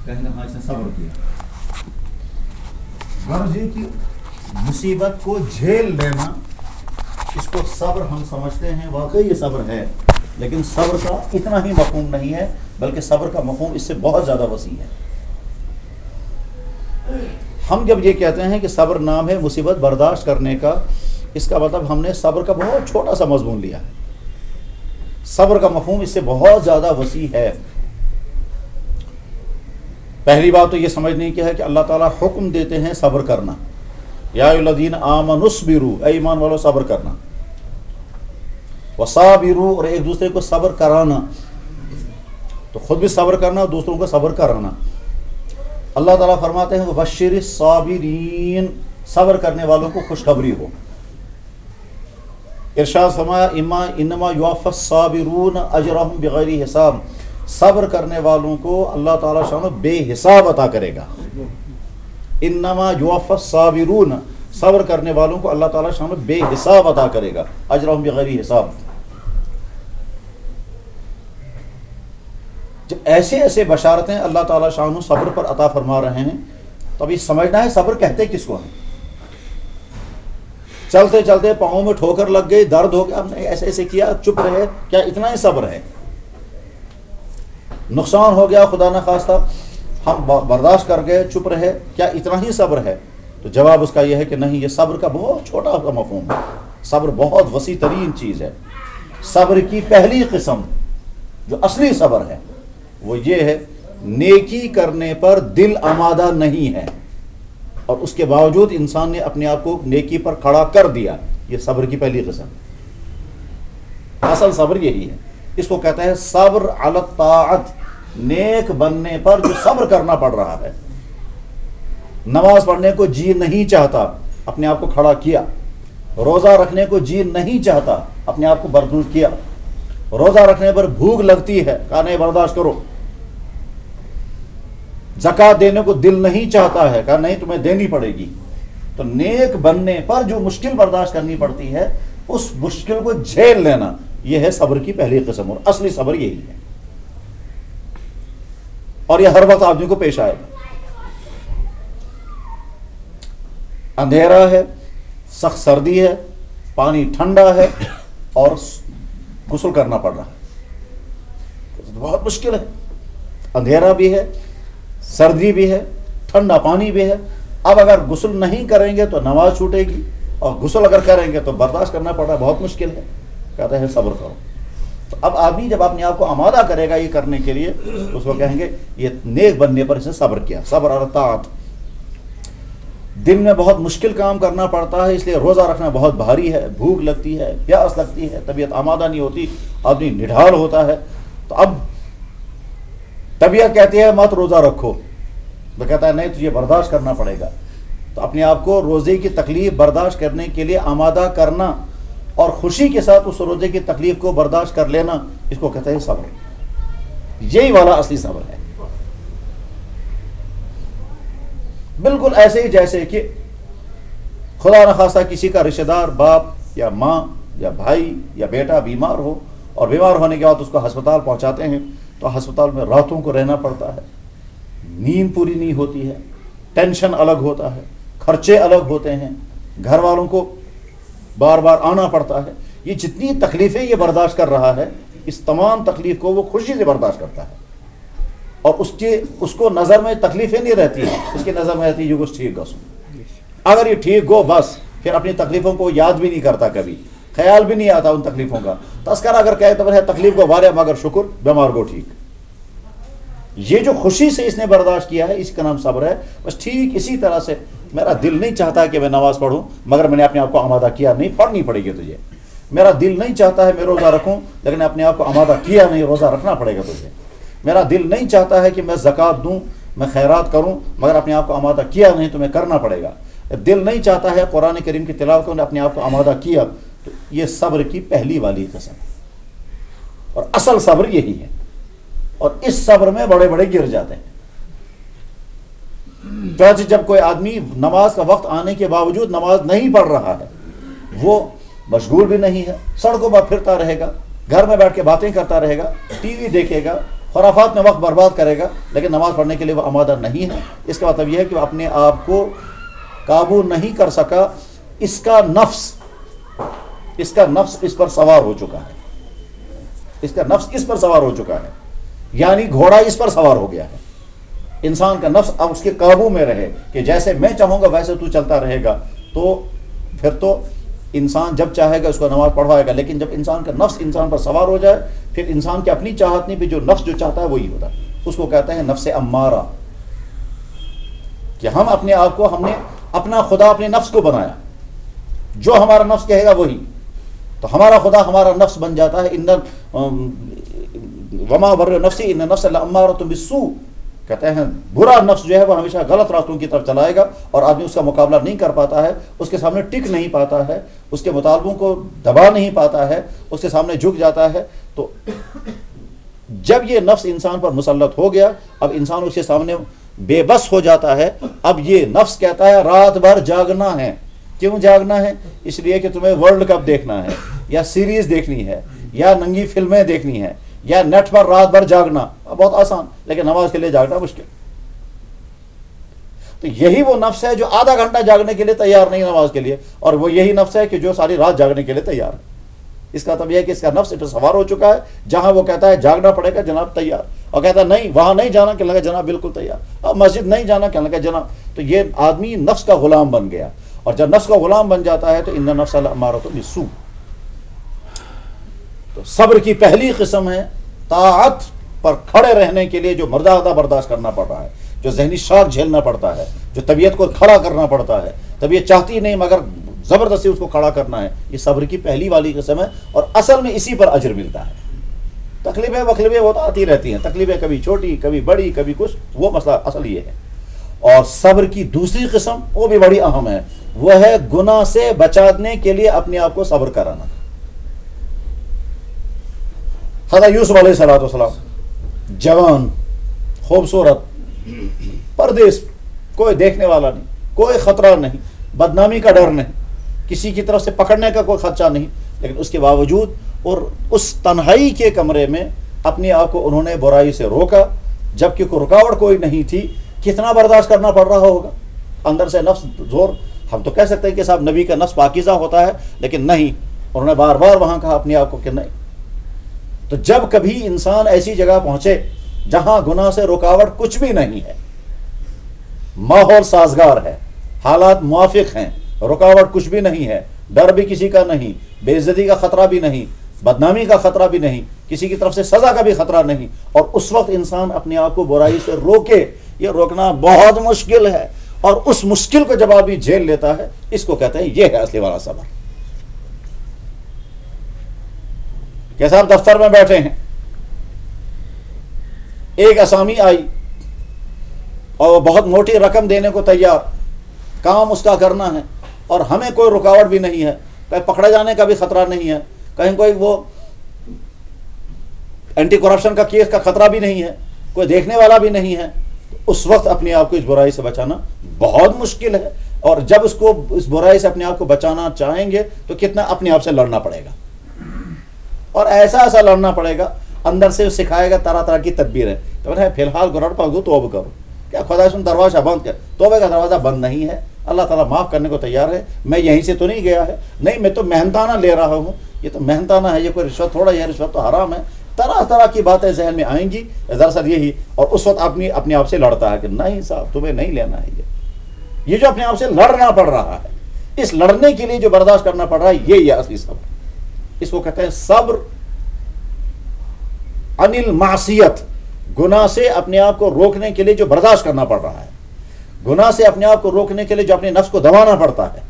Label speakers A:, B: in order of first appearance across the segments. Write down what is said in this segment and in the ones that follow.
A: کہیں گے ہاں اس نے صبر کیا. غرض یہ کہ مصیبت کو جھیل لینا، اس کو صبر ہم سمجھتے ہیں، واقعی یہ صبر ہے، لیکن صبر کا اتنا ہی مفہوم نہیں ہے، بلکہ صبر کا مفہوم اس سے بہت زیادہ وسیع ہے. ہم جب یہ کہتے ہیں کہ صبر نام ہے مصیبت برداشت کرنے کا، اس کا مطلب ہم نے صبر کا بہت چھوٹا سا مضمون لیا ہے. صبر کا مفہوم اس سے بہت زیادہ وسیع ہے. پہلی بات تو یہ سمجھنے کی ہے کہ اللہ تعالیٰ حکم دیتے ہیں صبر کرنا. یا الذین آمنوا اصبروا، اے ایمان والو صبر کرنا. وصابروا، اور ایک دوسرے کو صبر کرانا، تو خود بھی صبر کرنا اور دوسروں کو صبر کرانا. اللہ تعالیٰ فرماتے ہیں وبشر الصابرین، صبر کرنے والوں کو خوشخبری ہو. ارشاد فرمایا انما یوفی الصابرون اجرهم بغیر حساب، صبر کرنے والوں کو اللہ تعالیٰ شان بے حساب عطا کرے گا. انما یوفی الصابرون، صبر کرنے والوں کو اللہ تعالیٰ شان بے حساب عطا کرے گا، اجرهم بغیر حساب. جب ایسے ایسے بشارتیں اللہ تعالیٰ شان صبر پر عطا فرما رہے ہیں تو اب یہ سمجھنا ہے صبر کہتے کس کو ہیں. چلتے چلتے پاؤں میں ٹھوکر لگ گئی، درد ہو گیا، ہم نے ایسے ایسے کیا، چپ رہے، کیا اتنا ہی صبر ہے؟ نقصان ہو گیا خدا نہ خواستہ، ہم برداشت کر گئے، چپ رہے، کیا اتنا ہی صبر ہے؟ تو جواب اس کا یہ ہے کہ نہیں، یہ صبر کا بہت چھوٹا سا مفہوم ہے. صبر بہت وسیع ترین چیز ہے. صبر کی پہلی قسم جو اصلی صبر ہے وہ یہ ہے نیکی کرنے پر دل آمادہ نہیں ہے اور اس کے باوجود انسان نے اپنے آپ کو نیکی پر کھڑا کر دیا. یہ صبر کی پہلی قسم. اصل صبر یہی ہے. اس کو کہتا ہے صبر علی الطاعت، نیک بننے پر جو صبر کرنا پڑ رہا ہے. نماز پڑھنے کو جی نہیں چاہتا، اپنے آپ کو کھڑا کیا. روزہ رکھنے کو جی نہیں چاہتا، اپنے آپ کو بردوش کیا. روزہ رکھنے پر بھوک لگتی ہے، کہا نہیں برداشت کرو. زکوٰۃ دینے کو دل نہیں چاہتا ہے، کہا نہیں تمہیں دینی پڑے گی. تو نیک بننے پر جو مشکل برداشت کرنی پڑتی ہے، اس مشکل کو جھیل لینا، یہ ہے صبر کی پہلی قسم، اور اصلی صبر یہی ہے. اور یہ ہر وقت آدمی کو پیش آئے گا. اندھیرا ہے، سخت سردی ہے، پانی ٹھنڈا ہے اور غسل کرنا پڑ رہا ہے، بہت مشکل ہے. اندھیرا بھی ہے، سردی بھی ہے، ٹھنڈا پانی بھی ہے. اب اگر غسل نہیں کریں گے تو نماز چھوٹے گی، اور غسل اگر کریں گے تو برداشت کرنا پڑ رہا ہے، بہت مشکل ہے. کہتے ہیں صبر کرو. تو اب آدمی جب اپنے آپ کو آمادہ کرے گا یہ کرنے کے لیے تو اس کو کہیں گے یہ نیک بننے پر اس نے صبر کیا. صبر علی الطاعت. دن میں بہت مشکل کام کرنا پڑتا ہے، اس لیے روزہ رکھنا بہت بھاری ہے، بھوک لگتی ہے، پیاس لگتی ہے، طبیعت آمادہ نہیں ہوتی، آدمی نڈھال ہوتا ہے. تو اب طبیعت کہتی ہے مت روزہ رکھو، وہ کہتا ہے نہیں تجھے برداشت کرنا پڑے گا. تو اپنے آپ کو روزے کی تکلیف برداشت کرنے کے لیے آمادہ کرنا اور خوشی کے ساتھ اس روزے کی تکلیف کو برداشت کر لینا، اس کو کہتے ہیں صبر. یہی والا اصلی صبر ہے. بالکل ایسے ہی جیسے کہ خدا نخواستہ کسی کا رشتہ دار، باپ یا ماں یا بھائی یا بیٹا بیمار ہو، اور بیمار ہونے کے بعد اس کو ہسپتال پہنچاتے ہیں تو ہسپتال میں راتوں کو رہنا پڑتا ہے، نیند پوری نہیں ہوتی ہے، ٹینشن الگ ہوتا ہے، خرچے الگ ہوتے ہیں، گھر والوں کو بار بار آنا پڑتا ہے. یہ جتنی تکلیفیں یہ برداشت کر رہا ہے، اس تمام تکلیف کو وہ خوشی سے برداشت کرتا ہے، اور اس کو نظر میں تکلیفیں نہیں رہتی ہیں، اس کی نظر میں رہتی ہے یہ کچھ ٹھیک گسو. اگر یہ ٹھیک گو بس پھر اپنی تکلیفوں کو یاد بھی نہیں کرتا، کبھی خیال بھی نہیں آتا ان تکلیفوں کا. تذکرہ اگر کہے تو ہے تکلیف کو بارے مگر شکر بیمار کو ٹھیک. یہ جو خوشی سے اس نے برداشت کیا ہے اس کا نام صبر ہے. بس ٹھیک اسی طرح سے میرا دل نہیں چاہتا کہ میں نماز پڑھوں مگر میں نے اپنے آپ کو آمادہ کیا، نہیں پڑھنی پڑے گی تجھے. میرا دل نہیں چاہتا ہے میں روزہ رکھوں لیکن اپنے آپ کو آمادہ کیا، نہیں روزہ رکھنا پڑے گا تجھے. میرا دل نہیں چاہتا ہے کہ میں زکوٰۃ دوں، میں خیرات کروں مگر اپنے آپ کو آمادہ کیا، نہیں تمہیں کرنا پڑے گا. دل نہیں چاہتا ہے قرآن کریم کی تلاوت کو، اپنے آپ کو آمادہ کیا. تو یہ صبر کی پہلی والی قسم ہے، اور اصل صبر یہی ہے. اور اس صبر میں بڑے بڑے گر جاتے ہیں. جب کوئی آدمی نماز کا وقت آنے کے باوجود نماز نہیں پڑھ رہا ہے، وہ مشغول بھی نہیں ہے، سڑکوں پر پھرتا رہے گا، گھر میں بیٹھ کے باتیں کرتا رہے گا، ٹی وی دیکھے گا، خرافات میں وقت برباد کرے گا لیکن نماز پڑھنے کے لیے وہ آمادہ نہیں ہے. اس کا مطلب یہ ہے کہ وہ اپنے آپ کو قابو نہیں کر سکا. اس کا نفس اس پر سوار ہو چکا ہے. اس کا نفس اس پر سوار ہو چکا ہے، یعنی گھوڑا اس پر سوار ہو گیا ہے. انسان کا نفس اب اس کے قابو میں رہے کہ جیسے میں چاہوں گا ویسے تو چلتا رہے گا، تو پھر تو انسان جب چاہے گا اس کو نماز پڑھوائے گا. لیکن جب انسان کا نفس انسان پر سوار ہو جائے پھر انسان کی اپنی چاہت نہیں، پھر جو نفس جو چاہتا ہے وہی ہوتا ہے. اس کو کہتے ہیں نفس امارہ، کہ ہم اپنے آپ کو، ہم نے اپنا خدا اپنے نفس کو بنایا، جو ہمارا نفس کہے گا وہی، تو ہمارا خدا ہمارا نفس بن جاتا ہے. وما ابرئ نفسی ان النفس لامارۃ بالسوء، کہتے ہیں برا نفس جو ہے وہ ہمیشہ غلط راستوں کی طرف چلائے گا اور آدمی اس کا مقابلہ نہیں کر پاتا ہے، اس کے سامنے ٹک نہیں پاتا ہے، اس کے مطالبوں کو دبا نہیں پاتا ہے، اس کے سامنے جھک جاتا ہے. تو جب یہ نفس انسان پر مسلط ہو گیا، اب انسان اس کے سامنے بے بس ہو جاتا ہے. اب یہ نفس کہتا ہے رات بھر جاگنا ہے. کیوں جاگنا ہے؟ اس لیے کہ تمہیں ورلڈ کپ دیکھنا ہے، یا سیریز دیکھنی ہے، یا ننگی فلمیں دیکھنی ہے، یا نیٹ پر رات بھر جاگنا. بہت آسان، لیکن نماز کے لیے جاگنا مشکل. تو یہی وہ نفس ہے جو آدھا گھنٹہ جاگنے کے لیے تیار نہیں نماز کے لیے، اور وہ یہی نفس ہے کہ جو ساری رات جاگنے کے لیے تیار ہے. اس کا مطلب یہ ہے کہ اس کا نفس اس پر سوار ہو چکا ہے. جہاں وہ کہتا ہے جاگنا پڑے گا جناب تیار، اور کہتا ہے نہیں وہاں نہیں جانا، کہنے لگا جناب بالکل تیار. اب مسجد نہیں جانا، کہنے لگا جناب. تو یہ آدمی نفس کا غلام بن گیا، اور جب نفس کا غلام بن جاتا ہے تو ان النفس لامارۃ بالسوء. تو صبر کی پہلی قسم ہے طاعت پر کھڑے رہنے کے لیے جو مردانہ برداشت کرنا پڑ رہا ہے، جو ذہنی شاک جھیلنا پڑتا ہے، جو طبیعت کو کھڑا کرنا پڑتا ہے. طبیعت چاہتی نہیں مگر زبردستی اس کو کھڑا کرنا ہے. یہ صبر کی پہلی والی قسم ہے، اور اصل میں اسی پر اجر ملتا ہے. تکلیفیں وکلیفیں وہ تو آتی رہتی ہیں، تکلیفیں کبھی چھوٹی کبھی بڑی کبھی کچھ، وہ مسئلہ اصل یہ ہے. اور صبر کی دوسری قسم وہ بھی بڑی اہم ہے، وہ ہے گناہ سے بچانے کے لیے اپنے آپ کو صبر کرانا. حضرت یوسف علیہ السلام جوان، خوبصورت، پردیس، کوئی دیکھنے والا نہیں، کوئی خطرہ نہیں، بدنامی کا ڈر نہیں، کسی کی طرف سے پکڑنے کا کوئی خدشہ نہیں، لیکن اس کے باوجود اور اس تنہائی کے کمرے میں اپنے آپ کو انہوں نے برائی سے روکا، جبکہ کوئی رکاوٹ کوئی نہیں تھی. کتنا برداشت کرنا پڑ رہا ہوگا اندر سے نفس زور. ہم تو کہہ سکتے ہیں کہ صاحب نبی کا نفس پاکیزہ ہوتا ہے، لیکن نہیں، انہوں نے بار بار وہاں کہا اپنے آپ کو کہ نہیں. تو جب کبھی انسان ایسی جگہ پہنچے جہاں گناہ سے رکاوٹ کچھ بھی نہیں ہے، ماحول سازگار ہے، حالات موافق ہیں، رکاوٹ کچھ بھی نہیں ہے، ڈر بھی کسی کا نہیں، بے عزتی کا خطرہ بھی نہیں، بدنامی کا خطرہ بھی نہیں، کسی کی طرف سے سزا کا بھی خطرہ نہیں، اور اس وقت انسان اپنے آپ کو برائی سے روکے. یہ روکنا بہت مشکل ہے، اور اس مشکل کو جب آدمی جھیل لیتا ہے اس کو کہتے ہیں یہ ہے اصلی والا صبر. کہ صاحب دفتر میں بیٹھے ہیں، ایک اسامی آئی اور وہ بہت موٹی رقم دینے کو تیار، کام اس کا کرنا ہے، اور ہمیں کوئی رکاوٹ بھی نہیں ہے، کہیں پکڑے جانے کا بھی خطرہ نہیں ہے، کہیں کوئی وہ اینٹی کرپشن کا کیس کا خطرہ بھی نہیں ہے، کوئی دیکھنے والا بھی نہیں ہے. اس وقت اپنے آپ کو اس برائی سے بچانا بہت مشکل ہے. اور جب اس برائی سے اپنے آپ کو بچانا چاہیں گے تو کتنا اپنے آپ سے لڑنا پڑے گا، اور ایسا لڑنا پڑے گا اندر سے سکھائے گا طرح طرح کی تدبیر ہے. تو فی الحال گرڑ پاگو توبہ کرو، کیا خدا سن دروازہ بند کر؟ توبہ کا دروازہ بند نہیں ہے، اللہ تعالیٰ معاف کرنے کو تیار ہے. میں یہیں سے تو نہیں گیا ہے، نہیں میں تو محنتانہ لے رہا ہوں. یہ تو محنتانہ ہے، یہ کوئی رشوت تھوڑا، یہ رشوت تو حرام ہے. طرح طرح کی باتیں ذہن میں آئیں گی دراصل یہی. اور اس وقت آدمی اپنے آپ سے لڑتا ہے کہ نہیں صاحب تمہیں نہیں لینا ہے. یہ جو اپنے آپ سے لڑنا پڑ رہا ہے، اس لڑنے کے لیے جو برداشت کرنا پڑ رہا ہے، یہ اصلی صبر. اس کو کہتے ہیں صبر عن المعصیت. گناہ سے اپنے آپ کو روکنے کے لیے جو برداشت کرنا پڑ رہا ہے، گناہ سے اپنے آپ کو روکنے کے لیے جو اپنے نفس کو دبانا پڑتا ہے.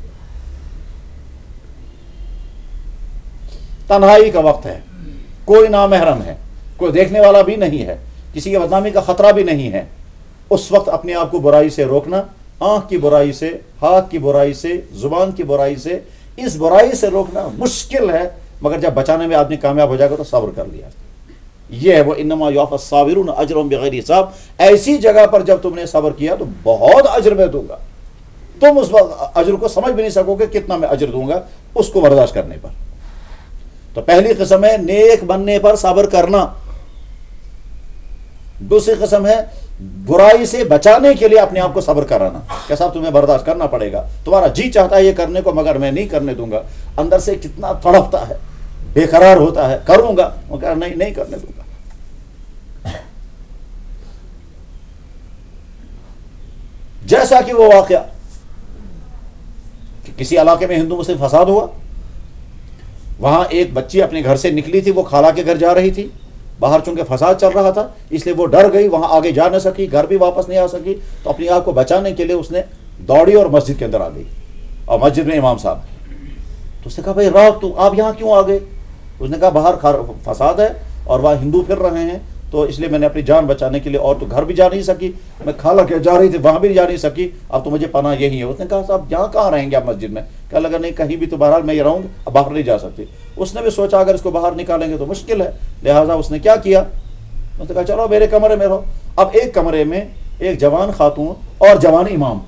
A: تنہائی کا وقت ہے، کوئی نامحرم ہے، کوئی دیکھنے والا بھی نہیں ہے، کسی کے بدنامی کا خطرہ بھی نہیں ہے. اس وقت اپنے آپ کو برائی سے روکنا، آنکھ کی برائی سے، ہاتھ کی برائی سے، زبان کی برائی سے، اس برائی سے روکنا مشکل ہے، مگر جب بچانے میں آدمی کامیاب ہو جائے گا تو صبر کر لیا. یہ ہے وہ انما یوفی الصابرون اجرهم بغیر حساب. ایسی جگہ پر جب تم نے صبر کیا تو بہت اجر میں دوں گا. تم اس اجر کو سمجھ بھی نہیں سکو گے کتنا میں اجر دوں گا اس کو برداشت کرنے پر. تو پہلی قسم ہے نیک بننے پر صبر کرنا. دوسری قسم ہے برائی سے بچانے کے لیے اپنے آپ کو صبر کرانا کہ صاحب تمہیں برداشت کرنا پڑے گا، تمہارا جی چاہتا ہے یہ کرنے کو مگر میں نہیں کرنے دوں گا، اندر سے کتنا تڑپتا ہے، بے قرار ہوتا ہے، کروں گا، وہ کہا نہیں نہیں کرنے دوں گا۔ جیسا کہ وہ واقعہ کہ کسی علاقے میں ہندو مسلم فساد ہوا، وہاں ایک بچی اپنے گھر سے نکلی تھی، وہ خالہ کے گھر جا رہی تھی، باہر چونکہ فساد چل رہا تھا اس لیے وہ ڈر گئی، وہاں آگے جا نہ سکی، گھر بھی واپس نہیں آ سکی، تو اپنے آپ کو بچانے کے لیے اس نے دوڑی اور مسجد کے اندر آ گئی، اور مسجد میں امام صاحب، تو اس نے کہا بھائی رات تو آپ یہاں کیوں آ گئے؟ اس نے کہا باہر فساد ہے اور وہاں ہندو پھر رہے ہیں، تو اس لیے میں نے اپنی جان بچانے کے لیے، اور تو گھر بھی جا نہیں سکی، میں خالہ کے جا رہی تھی وہاں بھی جا نہیں سکی، اب تو مجھے پناہ یہی ہے۔ اس نے کہا صاحب یہاں کہاں رہیں گے آپ مسجد میں؟ کہا لگا نہیں کہیں بھی تو بہرحال میں یہ رہوں گا، اب باہر نہیں جا سکتی۔ اس نے بھی سوچا اگر اس کو باہر نکالیں گے تو مشکل ہے، لہٰذا اس نے کیا کیا، اس نے کہا چلو میرے کمرے میں رہو۔ اب ایک کمرے میں ایک جوان خاتون اور جوان امام،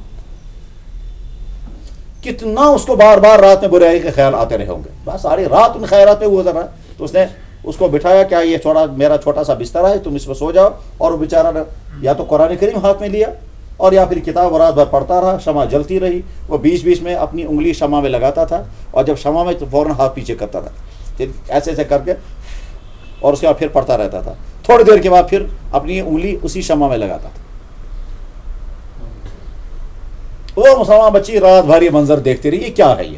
A: کتنا اس کو بار بار رات میں برائی کے خیال آتے رہے ہوں گے، بس ساری رات ان خیالات میں وہ گزر رہا ہے۔ تو اس نے اس کو بٹھایا، کیا یہ میرا چھوٹا سا بستر ہے، تم اس پہ سو جاؤ، اور وہ بیچارہ یا تو قرآن کریم ہاتھ میں لیا اور یا پھر کتاب رات بھر پڑھتا رہا، شمع جلتی رہی، وہ بیچ بیچ میں اپنی انگلی شمع میں لگاتا تھا، اور جب شمع میں تو فوراً ہاتھ پیچھے کرتا تھا، پھر ایسے ایسے کر کے، اور اس کے بعد پھر پڑھتا رہتا تھا، تھوڑی دیر کے بعد پھر اپنی انگلی اسی شمع میں لگاتا تھا۔ وہ مسلمان بچی رات بھر یہ منظر دیکھتی رہی، یہ کیا ہے یہ؟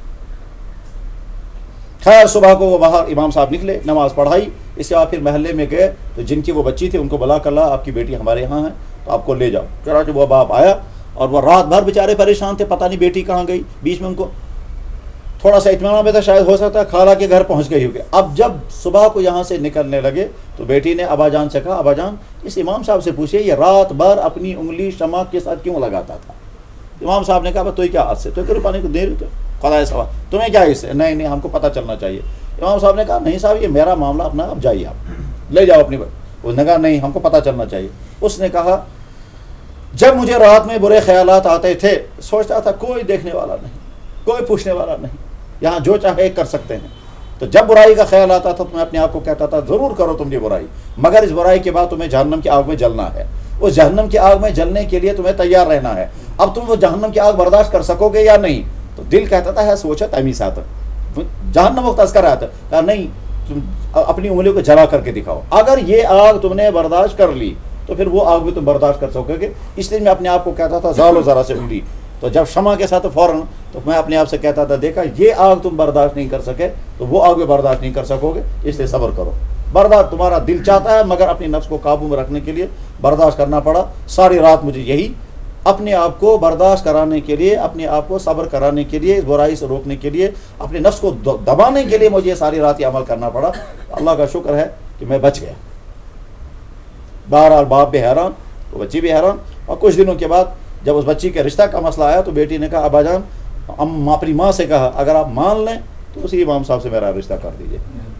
A: خیر صبح کو وہ باہر امام صاحب نکلے، نماز پڑھائی، اس کے بعد پھر محلے میں گئے، تو جن کی وہ بچی تھی ان کو بلا کر لا، آپ کی بیٹی ہمارے یہاں ہے تو آپ کو لے جاؤ۔ چنانچہ وہ باپ آیا، اور وہ رات بھر بیچارے پریشان تھے، پتہ نہیں بیٹی کہاں گئی، بیچ میں ان کو تھوڑا سا اطمینان میں تھا، شاید ہو سکتا ہے خالہ کے گھر پہنچ گئی ہوگی۔ اب جب صبح کو یہاں سے نکلنے لگے تو بیٹی نے ابا جان سے کہا ابا جان اس امام صاحب سے پوچھے یہ رات بھر اپنی انگلی شمع کے ساتھ کیوں لگاتا تھا؟ امام صاحب نے کہا تو کیا حد سے تو کرو پانی کو دے رہی تو خدا سوال تمہیں کیا اس سے؟ نہیں نہیں ہم کو پتہ چلنا چاہیے۔ امام صاحب نے کہا نہیں صاحب یہ میرا معاملہ اپنا، اب جائیے آپ لے جاؤ اپنی بات۔ اس نے کہا نہیں ہم کو پتہ چلنا چاہیے۔ اس نے کہا جب مجھے رات میں برے خیالات آتے تھے سوچتا تھا کوئی دیکھنے والا نہیں، کوئی پوچھنے والا نہیں، یہاں جو چاہے کر سکتے ہیں، تو جب برائی کا خیال آتا تھا تو میں اپنے آپ کو کہتا تھا ضرور کرو تم یہ برائی، مگر اس برائی کے بعد تمہیں جہنم کی آگ میں جلنا ہے، اس جہنم کی آگ میں جلنے کے لیے تمہیں تیار رہنا ہے۔ اب تم وہ جہنم کی آگ برداشت کر سکو گے یا نہیں؟ تو دل کہتا تھا ہے سوچا تمی ساتھ جہنم و تذکر آتا کہا نہیں تم اپنی انگلیوں کو جلا کر کے دکھاؤ، اگر یہ آگ تم نے برداشت کر لی تو پھر وہ آگ بھی تم برداشت کر سکو گے۔ اس لیے میں اپنے آپ کو کہتا تھا زالو ذرا سے انگلی، تو جب شمع کے ساتھ فوراً تو میں اپنے آپ سے کہتا تھا دیکھا یہ آگ تم برداشت نہیں کر سکے تو وہ آگ بھی برداشت نہیں کر سکو گے، اس لیے صبر کرو۔ برداشت تمہارا دل چاہتا ہے مگر اپنی نفس کو قابو میں رکھنے کے لیے برداشت کرنا پڑا۔ ساری رات مجھے یہی اپنے آپ کو برداشت کرانے کے لیے، اپنے آپ کو صبر کرانے کے لیے، اس برائی سے روکنے کے لیے، اپنے نفس کو دبانے کے لیے مجھے ساری رات یہ عمل کرنا پڑا۔ اللہ کا شکر ہے کہ میں بچ گیا۔ بہرحال باپ بھی حیران، تو بچی بھی حیران، اور کچھ دنوں کے بعد جب اس بچی کے رشتہ کا مسئلہ آیا تو بیٹی نے کہا ابا جان اپنی ماں سے کہا اگر آپ مان لیں تو اسی امام صاحب سے میرا رشتہ کر دیجیے۔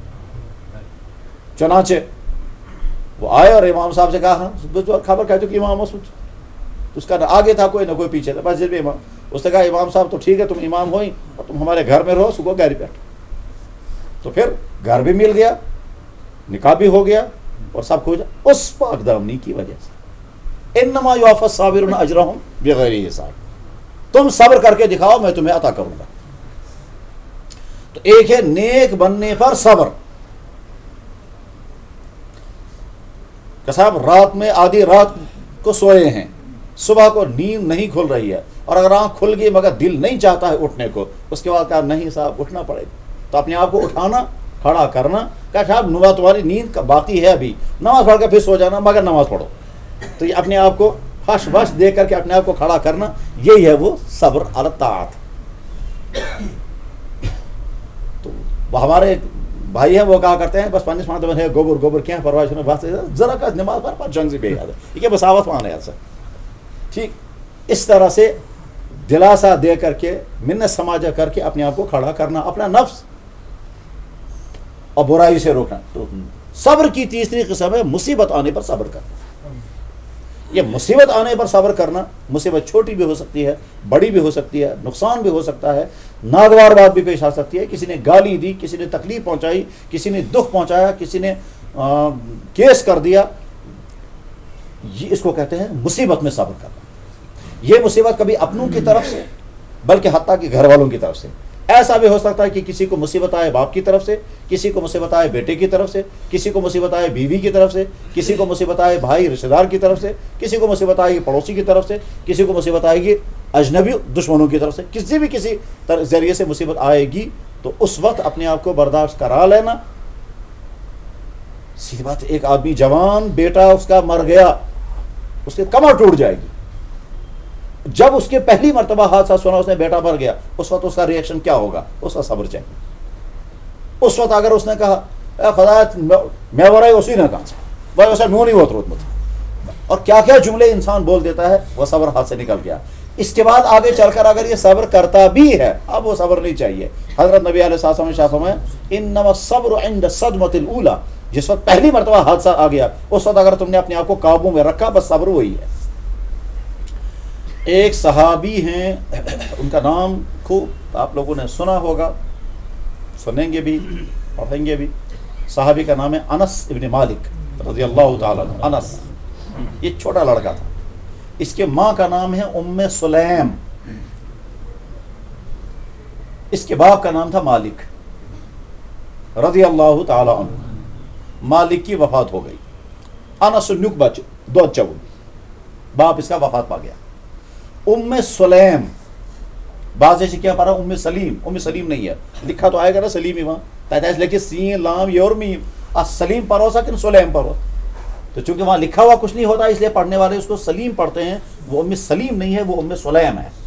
A: چنانچہ وہ آئے اور امام صاحب سے کہا خبر کہتے کہ امام اس کا نہ آگے تھا کوئی نہ کوئی پیچھے تھا، بس امام۔ اس نے کہا امام صاحب تو ٹھیک ہے تم امام ہوئی اور تم ہمارے گھر میں رہو، صبح گھر پہ۔ تو پھر گھر بھی مل گیا، نکاح بھی ہو گیا اور سب کچھ اس پاک دامنی کی وجہ سے۔ انما یوفی الصابرون اجرہم بغیر حساب، تم صبر کر کے دکھاؤ میں تمہیں عطا کروں گا۔ تو ایک ہے نیک بننے پر صبر، کہ صاحب رات میں آدھی رات کو سوئے ہیں، صبح کو نیند نہیں کھل رہی ہے، اور اگر آنکھ کھل گئی مگر دل نہیں چاہتا ہے اٹھنے کو، اس کے بعد کہا نہیں صاحب اٹھنا پڑے گا، تو اپنے آپ کو اٹھانا، کھڑا کرنا، کہا صاحب نما تمہاری نیند باقی ہے ابھی، نماز پڑھ کے پھر سو جانا مگر نماز پڑھو۔ تو یہ اپنے آپ کو ہش وش دے کر کے اپنے آپ کو کھڑا کرنا، یہی ہے وہ صبر علی الطاعت۔ تو ہمارے بھائی ہیں وہ کہا کرتے ہیں بس پانچ ماہ ہے گوبر گوبر کیا پرواہ نہیں، بات ذرا کا نماز پر جنگ سے بے یاد ہے، یہ بساوت مان ہے ایسا ٹھیک۔ اس طرح سے دلاسا دے کر کے منت سماجہ کر کے اپنے آپ کو کھڑا کرنا، اپنا نفس اور برائی سے روکنا۔ تو صبر کی تیسری قسم ہے مصیبت آنے پر صبر کرنا۔ یہ مصیبت آنے پر صبر کرنا، مصیبت چھوٹی بھی ہو سکتی ہے، بڑی بھی ہو سکتی ہے، نقصان بھی ہو سکتا ہے، ناگوار بات بھی پیش آ سکتی ہے، کسی نے گالی دی، کسی نے تکلیف پہنچائی، کسی نے دکھ پہنچایا، کسی نے کیس کر دیا، یہ اس کو کہتے ہیں مصیبت میں صبر کرنا. یہ مصیبت کبھی اپنوں کی طرف سے بلکہ حتیٰ کہ گھر والوں کی طرف سے. ایسا بھی ہو سکتا ہے کہ کسی کو مصیبت آئے باپ کی طرف سے, کسی کو مصیبت آئے بیٹے کی طرف سے, کسی کو مصیبت آئے بیوی کی طرف سے, کسی کو مصیبت آئے بھائی رشتہ دار کی طرف سے, کسی کو مصیبت آئے گی پڑوسی کی طرف سے, کسی کو مصیبت آئے گی اجنبی دشمنوں کی طرف سے. کسی بھی کسی ذریعے سے مصیبت آئے گی تو اس وقت اپنے آپ کو برداشت کرا لینا. سیدھی بات, ایک آدمی جوان بیٹا اس کا مر گیا, اس کی کمر ٹوٹ جائے گی. جب اس کے پہلی مرتبہ حادثہ سنا اس نے بیٹا مر گیا, اس وقت اس کا ریئیکشن کیا ہوگا؟ اس کا صبر چاہیے. اس وقت اگر اس نے کہا اے خدا میں ورائے اسی نہ کہا وہ ایسا نو نہیں ہوتا روت اور کیا کیا جملے انسان بول دیتا ہے, وہ صبر ہاتھ سے نکل گیا. اس کے بعد آگے چل کر اگر یہ صبر کرتا بھی ہے, اب وہ صبر نہیں چاہیے. حضرت نبی علیہ السلام نے شاہ فرمایا انما الصبر عند الصدمۃ الاولى, جس وقت پہلی مرتبہ حادثہ آ گیا اس وقت اگر تم نے اپنے آپ کو قابو میں رکھا, بس صبر وہی ہے. ایک صحابی ہیں, ان کا نام خوب آپ لوگوں نے سنا ہوگا, سنیں گے بھی پڑھیں گے بھی. صحابی کا نام ہے انس ابن مالک رضی اللہ تعالیٰ عنہ. انس یہ چھوٹا لڑکا تھا. اس کے ماں کا نام ہے ام سلیم, اس کے باپ کا نام تھا مالک رضی اللہ تعالیٰ عنہ. مالک کی وفات ہو گئی. انس نک بچ دو چو, باپ اس کا وفات پا گیا. ام سلیم, بعض سے کیا پڑھا ام سلیم, ام سلیم نہیں ہے, لکھا تو آئے گا نا سلیم ہی وہاں, 45 لکھے سین لام یہ اور میم, سلیم پڑھو سا کہ سلیم پڑھو. تو چونکہ وہاں لکھا ہوا کچھ نہیں ہوتا اس لیے پڑھنے والے اس کو سلیم پڑھتے ہیں. وہ ام سلیم نہیں ہے, وہ ام سلیم ہے.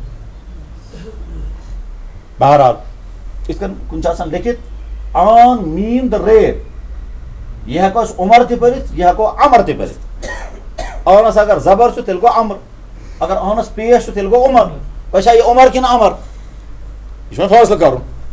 A: بہرحال اس کا کنچاسن لکھت آن میم دا رے, یہ کو عمر تھی پرت, یہ کو عمر تھی پرت. اور اگر زبر سے تل کو عمر, اگر آنس پیش تو تیل گو عمر. پیشا یہ عمر کی نا عمر, یہ فاصلہ کروں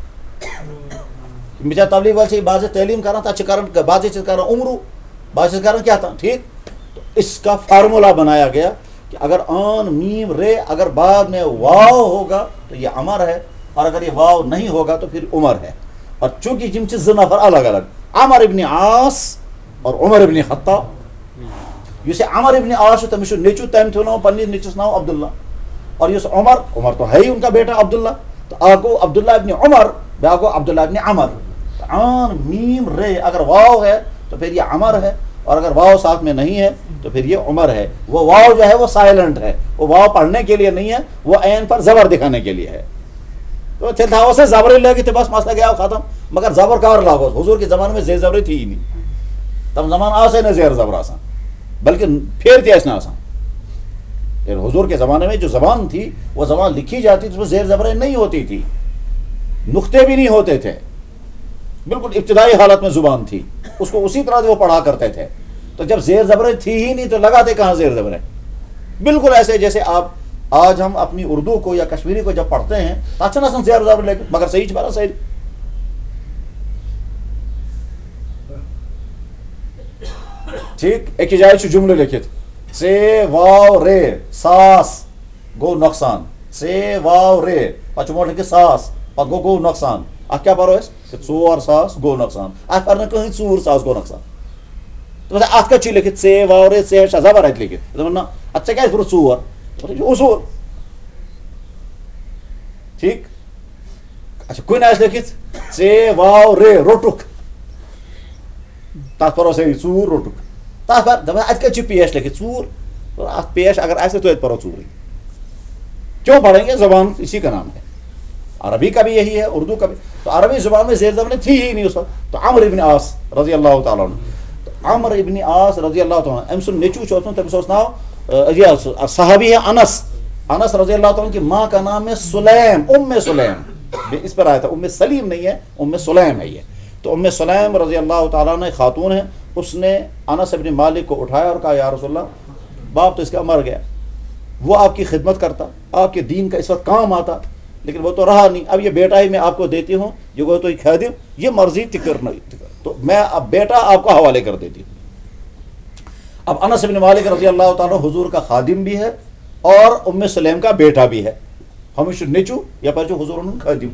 A: بچا تبلیغ وال سے بعض تعلیم کرنا تھا, اچھا کرنا بعض چیز کرنا عمرو, بعض چیز کرنا کیا تھا. ٹھیک, تو اس کا فارمولا بنایا گیا کہ اگر آن میم رے اگر بعد میں واو ہوگا تو یہ عمر ہے, اور اگر یہ واو نہیں ہوگا تو پھر عمر ہے. اور چونکہ جن چیز نفر الگ الگ, عمر ابن عاص اور عمر ابن خطاب. یہ عمر ابن عاص تمس نیچو تم تھو پنس نیچس ناو عبداللہ, اور یہ عمر, عمر تو ہے ہی ان کا بیٹا عبداللہ, تو آگو عبداللہ ابن عمر, بیاگو عبداللہ ابن عمر. آن میم رے اگر واو ہے تو پھر یہ عمر ہے, اور اگر واو ساتھ میں نہیں ہے تو پھر یہ عمر ہے. وہ واو جو ہے وہ سائلنٹ ہے, وہ واو پڑھنے کے لیے نہیں ہے, وہ عین پر زبر دکھانے کے لیے ہے. تو تھا سے زبر لے گی تو بس مسئلہ گیا ختم. مگر زبر کار لاگو, حضور کے زمانے میں زیر زبری تھی ہی نہیں. تم زمان آسے نہ زیر زبر آسان, بلکہ پھیرتی ایسنا آسان. حضور کے زمانے میں جو زبان تھی وہ زبان لکھی جاتی تھی, اس میں زیر زبریں نہیں ہوتی تھی, نقطے بھی نہیں ہوتے تھے, بالکل ابتدائی حالت میں زبان تھی, اس کو اسی طرح سے وہ پڑھا کرتے تھے. تو جب زیر زبریں تھی ہی نہیں تو لگاتے کہاں زیر زبریں. بالکل ایسے جیسے آپ آج ہم اپنی اردو کو یا کشمیری کو جب پڑھتے ہیں تو اچھا نہ زیر زبر لے کے, مگر صحیح چھ صحیح. ٹھیک, ایک ہی جائے جملے لکھت سے واو رے ساس گو نقصان, سے واو رے پچ موٹ لکھت ساس پت گو نقصان. ات کیا پرو اس کہ 4 ساس گو نقصان, ات پر کہیں 4 ساس گو نقصان. تو ات کت لکھت سے واو رے سے زبر ات لکھت ات کیا پور 4 اصول. ٹھیک, اچھا کن آس لکھت سے واو رے روٹک, تک پرو صحیح 4 روٹک. ات پیش لکھت 4, ات پیش اگر آئے تو پرو 4. کیوں پڑھیں گے, زبان اسی کا نام ہے. عربی کا بھی یہی ہے, اردو کا بھی. تو عربی زبان میں زیر زبریں تھی ہی نہیں اس وقت. تو عمر ابن عاص رضی اللہ تعالیٰ عنہ, تو عمر ابن عاص رضی اللہ تعالیٰ عنہ, امس نیچو چوتھوں تمس ناو صحابی ہے انس. انس رضی اللہ تعالیٰ عنہ کی ماں کا نام ہے سلیم, ام سلیم. اس پر آیا تھا, ام سلیم نہیں ہے, ام سلیم ہے یہ. تو ام سلیم رضی اللہ تعالیٰ عنہ خاتون ہے, اس نے انس ابن مالک کو اٹھایا اور کہا یا رسول اللہ, باپ تو اس کا مر گیا, وہ آپ کی خدمت کرتا, آپ کے دین کا اس وقت کام آتا, لیکن وہ تو رہا نہیں. اب یہ بیٹا ہی میں آپ کو دیتی ہوں, جو وہ تو خادم, یہ مرضی تکر نہیں, تو میں اب بیٹا آپ کو حوالے کر دیتی ہوں. اب انس ابن مالک رضی اللہ تعالیٰ حضور کا خادم بھی ہے اور ام سلیم کا بیٹا بھی ہے, ہمیشہ نیچو یا پر جو حضور انہوں خادم.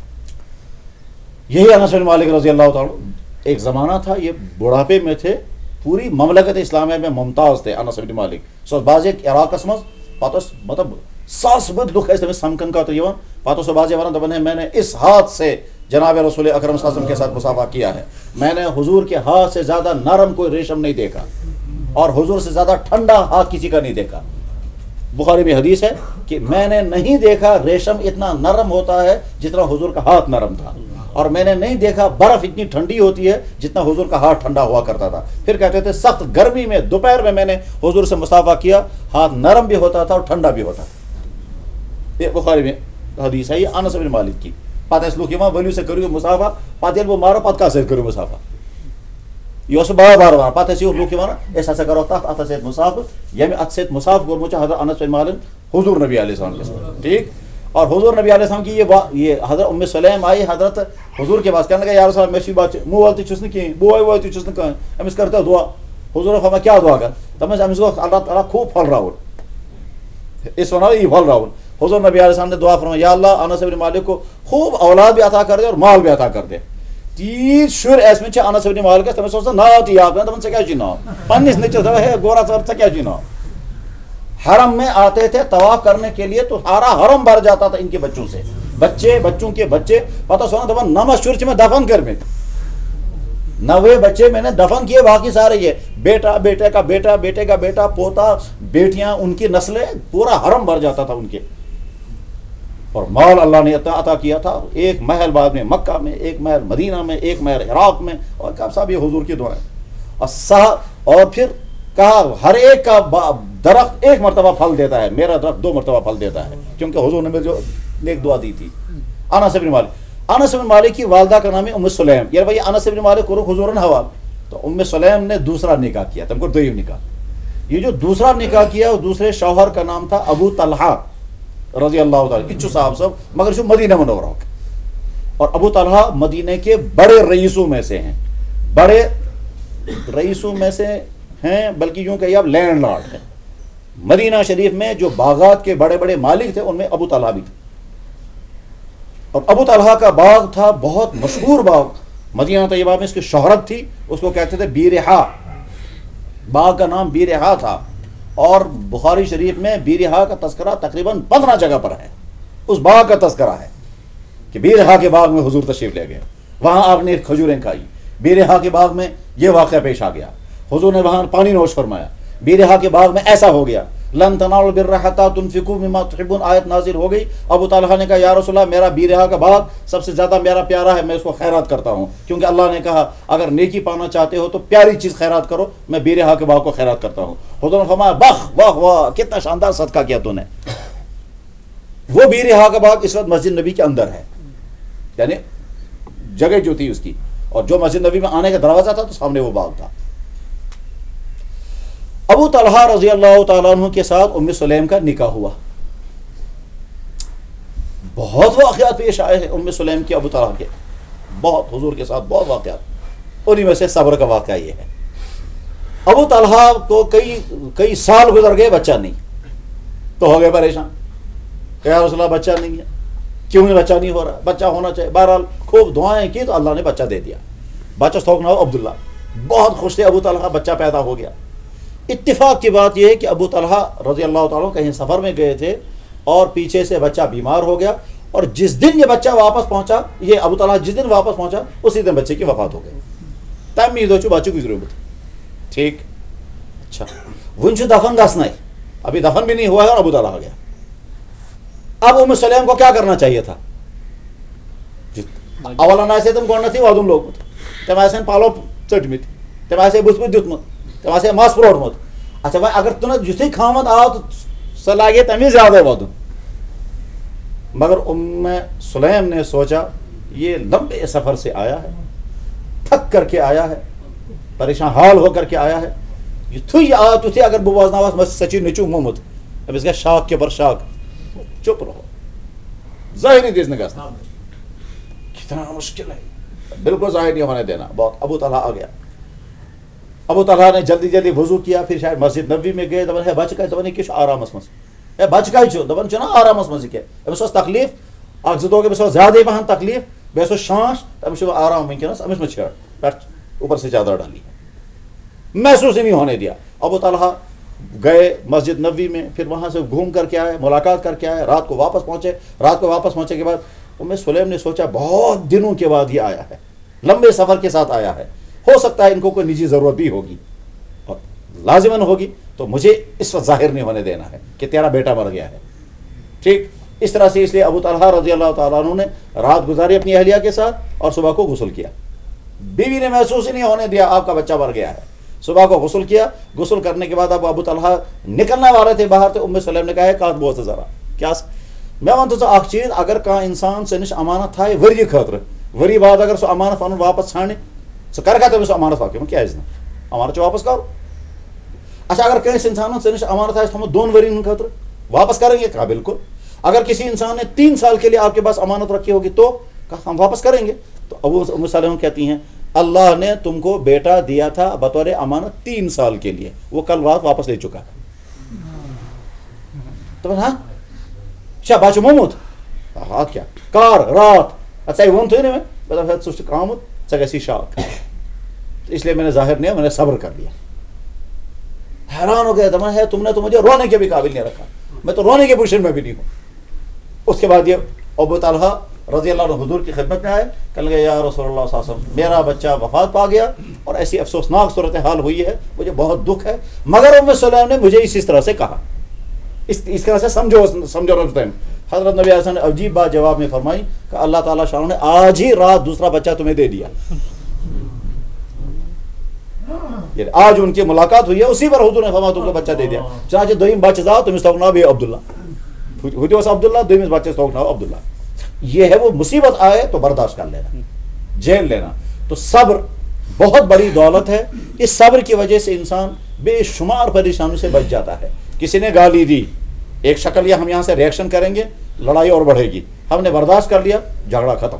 A: یہی انس بن مالک رضی اللہ تعالیٰ, ایک زمانہ تھا یہ بڑھاپے میں تھے پوری مملکت اسلامیہ میں ممتاز تھے انس بن مالک سو بازی عراقس مز پتہ مطلب ساس بد لوگ تمہیں سمکھن خاطر یوان پتہ سو بازی ونان دپان ہے میں نے اس ہاتھ سے جناب رسول اکرم صلی اللہ علیہ وسلم کے ساتھ مصافحہ کیا ہے، میں نے حضور کے ہاتھ سے زیادہ نرم کوئی ریشم نہیں دیکھا اور حضور سے زیادہ ٹھنڈا ہاتھ کسی کا نہیں دیکھا۔ بخاری میں حدیث ہے کہ میں نے نہیں دیکھا ریشم اتنا نرم ہوتا ہے جتنا حضور کا ہاتھ نرم تھا، اور میں نے نہیں دیکھا برف اتنی ٹھنڈی ہوتی ہے جتنا حضور کا ہاتھ ٹھنڈا ہوا کرتا تھا۔ پھر کہتے تھے سخت گرمی میں دوپہر میں نے حضور سے مصافحہ کیا، ہاتھ نرم بھی ہوتا تھا اور ٹھنڈا بھی ہوتا تھا۔ یہ بخاری میں حدیث ہے، یہ انس بن مالک کی۔ پتہ اس لوگ یوان ولیو سے کرو مصافحہ، پتہ وہ مارو پتہ کس کرو مصافحہ، یہ بار بار وان پتہ لوگ یوان اس ہسا کرو تک ات سۭتۍ مصافحہ، ییٚمہِ اتھ سۭتۍ مصافحہ کوٚرمُت چھُ حضرت انس بن مالک حضور نبی علیہ السلام کے ساتھ، ٹھیک۔ اور حضور نبی علیہ السلام کی یہ حضرت ام سلیم آئی حضرت حضور کے پاس کہنے لگا یا رسول اللہ میں بچہ مول تہ چھُس نہٕ کہین، بوے ووے تہ چھُس نہٕ کہین، أمِس کر تو دعا۔ حضور نے فرمایا کیا دعا کر؟ دپس أمِس گوٚژھ اللہ تعالیٰ خوب پھلراوُن، اس ونو یہ پھلراوُن۔ حضور نبی علیہ السلام نے دعا فرمایا یا اللہ انس بن مالک کو خوب اولاد بھی عطا کر دے اور مال بھی عطا کر دے۔ تیز شر ایس میں انس بن مالکس تمس اوس ناو تہ یاد دپان ژےٚ کیٛاہ چھُے ناو، پننس نیٚچوِس دپان ہے گورا ژٕ کیٛاہ چھُے ناو۔ حرم میں آتے تھے طواف کرنے کے لیے تو سارا حرم بھر جاتا تھا ان کے بچوں سے، بچے بچوں کے بچے، پتہ سونا دپان نمس شر میں دفن کرمت، 90 بچے میں نے دفن کیے، باقی سارے یہ بیٹا بیٹے کا بیٹا بیٹے کا بیٹا پوتا بیٹیاں ان کی نسلیں، پورا حرم بھر جاتا تھا ان کے، اور مال اللہ نے اتنا عطا کیا تھا، ایک محل بعد میں مکہ میں، ایک محل مدینہ میں، ایک محل عراق میں، اور کب صاحب یہ حضور کی دعائیں اور پھر کہا ہر ایک کا درخت ایک مرتبہ پھل دیتا ہے، میرا درخت 2 مرتبہ پھل دیتا ہے، کیونکہ حضور نے مجھے جو نیک دعا دی تھی۔ انس بن مالک، انس بن مالک کی والدہ کا نام ہے ام سلیم، یعنی بھائی انس بن مالک کو حضور نے حوال، تو ام سلیم نے دوسرا نکاح کیا، تم کو دویم نکاح، یہ جو دوسرا نکاح کیا اس دوسرے شوہر کا نام تھا ابو طلحہ رضی اللہ تعالیٰ، کچھ صاحب صاحب مگر جو مدینہ منورہ، اور ابو طلحہ مدینہ کے بڑے رئیسوں میں سے ہیں، بڑے رئیسوں میں سے ہیں، بلکہ یوں کہ اب لینڈ لارڈ ہیں مدینہ شریف میں، جو باغات کے بڑے بڑے مالک تھے ان میں ابو طلحہ بھی تھے۔ اور ابو طلحہ کا باغ تھا بہت مشہور باغ مدینہ طیبہ میں، اس کی شہرت تھی، اس کو کہتے تھے بیرہا، باغ کا نام بیرہا تھا، اور بخاری شریف میں بیرہا کا تذکرہ تقریباً 15 جگہ پر ہے، اس باغ کا تذکرہ ہے کہ بیرہا کے باغ میں حضور تشریف لے گئے، وہاں آپ نے کھجوریں کھائی، بیرہا کے باغ میں یہ واقعہ پیش آ گیا، حضور نے وہاں پانی نوش فرمایا، بیرہا کے باغ میں ایسا ہو گیا، لن تنالوا البر حتى تنفقوا مما تحبون آیت نازل ہو گئی۔ ابو طلحہ نے کہا یا رسول اللہ میرا بیرہا کا باغ سب سے زیادہ میرا پیارا ہے، میں اس کو خیرات کرتا ہوں، کیونکہ اللہ نے کہا اگر نیکی پانا چاہتے ہو تو پیاری چیز خیرات کرو، میں بیرہا کے باغ کو خیرات کرتا ہوں۔ حضور نے فرمایا بخ واہ واہ کتنا شاندار صدقہ کیا تو نے۔ وہ بیرہا کا باغ اس وقت مسجد نبی کے اندر ہے، یعنی جگہ جو تھی اس کی، اور جو مسجد نبی میں آنے کا دروازہ تھا تو سامنے وہ باغ تھا۔ ابو طلحہ رضی اللہ تعالیٰ عنہ کے ساتھ ام سلیم کا نکاح ہوا، بہت واقعات پیش آئے ہیں ام سلیم کے ابو طلحہ کے، بہت حضور کے ساتھ بہت واقعات، انہی میں سے صبر کا واقعہ یہ ہے۔ ابو طلحہ کو کئی سال گزر گئے، بچہ نہیں، تو ہو گئے پریشان کہ یا رسول اللہ بچہ نہیں ہے، کیوں نہیں بچہ نہیں ہو رہا، بچہ ہونا چاہیے۔ بہرحال خوب دعائیں کی تو اللہ نے بچہ دے دیا، بچہ سوک نام عبداللہ، بہت خوش تھے ابو طلحہ، بچہ پیدا ہو گیا۔ اتفاق کی بات یہ ہے کہ ابو طلحہ رضی اللہ تعالیٰ کہیں سفر میں گئے تھے اور پیچھے سے بچہ بیمار ہو گیا، اور جس دن یہ بچہ واپس پہنچا، یہ ابو طلحہ جس دن واپس پہنچا اسی دن بچے کی وفات ہو گئی، تمید ہو بچے کی ضرورت، ٹھیک۔ اچھا ونچ دفن گسنا ہے، ابھی دفن بھی نہیں ہوا ہے اور ابو طلحہ آ گیا۔ اب ام سلیم کو کیا کرنا چاہیے تھا؟ اولن آسے تم گۄڈنیٚتھٕے وَدُن لوگمُت، تٔمۍ آسن پَلو ژٔٹمٕتۍ، تٔمۍ آسے بُتھِ بُتھِ دیُتمُت، تٔمۍ آسے مَس پرٛوٹمُت۔ اچھا وۄنۍ اگر تُنہٕ یُتھُے خامد آو تہٕ سۄ لاگے تَمہِ زیادَے وَدُن۔ مگر ام سلیم نے سوچا یہ لمبے سفر سے آیا ہے، تھک کر کے آیا ہے، پریشان حال ہو کر کے آیا ہے، یُتھُے آو تیُتھُے اگر بہٕ بوزناوس مےٚ سا چھُے نیٚچوٗ موٚمُت، أمِس گژھِ شاک کے بر شاک، چُپ رہو، ظٲہری دِژ نہٕ گژھنہٕ۔ کتنا مشکل ہے، بالکل ظاہر نہیں ہونے دینا۔ بہت ابو طلحہ آ گیا، ابو طلحہ نے جلدی جلدی وضو کیا، پھر شاید مسجد نبی میں گئے، دپان ہے بچہ کتہِ، دپان یہ آرامس مز، ہے بچہ کتہِ دپان چھُ نا آرامس مز کیا، أمِس ٲس تکلیف اکھ زٕ دۄہ أمِس ٲس زیادے پہن تکلیف، بیٚیہِ ٲسس شانش، أمِس چھُ آرام ونکیٚنس، أمِس مہ چھیڑ، پٮ۪ٹھ اوپر سے چادر ڈالی۔ محسوس ہی نہیں ہونے دیا. ابو طلحہ گئے مسجد نبوی میں, پھر وہاں سے گھوم کر کے آئے, ملاقات کر کے آئے, رات کو واپس پہنچے. رات کو واپس پہنچے کے بعد ام سلیم نے سوچا بہت دنوں کے بعد یہ آیا ہے, لمبے سفر کے ساتھ آیا ہے, ہو سکتا ہے ان کو کوئی نجی ضرورت بھی ہوگی اور لازماً ہوگی, تو مجھے اس وقت ظاہر نہیں ہونے دینا ہے کہ تیرا بیٹا مر گیا ہے. ٹھیک اس طرح سے اس لیے ابو طلحہ رضی اللہ تعالیٰ عنہ نے رات گزاری اپنی اہلیہ کے ساتھ اور صبح کو غسل کیا. بیوی نے محسوس ہی نہیں ہونے دیا آپ کا بچہ مر گیا ہے. صبح کو غسل کیا, غسل کرنے کے بعد اب ابو طلحہ نکلنا والے تھے باہر, تو ام سلیم نے کہا ہے کات بہت ذرا کیا میں ونتو ژٕ اکھ چیز, اگر کانٛہہ انسان ژےٚ نِش امانت تھایہِ ؤری خٲطرٕ, ؤری بعد اگر سُہ امانت پنُن واپس ژھانڈِ, ژٕ کرکھا تٔمِس سُہ امانت واپس؟ کیازِ نہٕ, امانت چھُ واپس کرُن. اچھا اگر کٲنٛسہِ انسانن ژےٚ نِش امانت آسہِ تھوٚمُت 2 ؤرین ہٕنٛدِ خٲطرٕ, واپس کریں گے؟ کہا بالکل. اگر کسی انسان نے 3 سال کے لیے آپ کے پاس امانت رکھی ہوگی تو کہا ہم واپس کریں گے. تو ام سلمہ کہتی ہیں اللہ نے تم کو بیٹا دیا تھا بطور امانت 3 سال کے لیے, وہ کل رات واپس لے چکا ہے. تو ہاں کیا بچہ مومت ہاتھ کیا کار رات ژے وون تھی نا میں ژٕ چھُکھ آمُت ژےٚ گژھی شاک, اس لیے میں نے ظاہر نہیں, میں نے صبر کر لیا. حیران ہو گیا, دماغ ہے تم نے تو مجھے رونے کے بھی قابل نہیں رکھا, میں تو رونے کے پوزیشن میں بھی نہیں ہوں. اس کے بعد یہ ابو طلحہ رضی اللہ عنہ حضور کی خدمت میں آئے, کہنے لگے یا رسول اللہ صلی اللہ علیہ وسلم میرا بچہ وفات پا گیا اور ایسی افسوسناک صورتحال ہوئی ہے, مجھے بہت دکھ ہے, مگر ام سلیم نے مجھے اس طرح سے کہا, اس طرح سے سمجھو رکھتے ہیں. حضرت نبی علیہ السلام نے عجیب بات جواب میں فرمائی کہ اللہ تعالیٰ شاہ نے آج ہی رات دوسرا بچہ تمہیں دے دیا. آج ان کی ملاقات ہوئی ہے, اسی پر حضور نے فرمایا تم کو بچہ دے دیا. چنانچہ دویم بچہ زاو تمس تھوک ناو عبداللہ, ہوتیوس عبداللہ, دویمس بچے تھوک ناو عبداللہ. یہ ہے وہ مصیبت آئے تو برداشت کر لینا, جیل لینا. تو صبر بہت بڑی دولت ہے. اس صبر کی وجہ سے انسان بے شمار پریشانیوں سے بچ جاتا ہے. کسی نے گالی دی, ایک شکل یا ہم یہاں سے ریئیکشن کریں گے, لڑائی اور بڑھے گی. ہم نے برداشت کر لیا, جھگڑا ختم.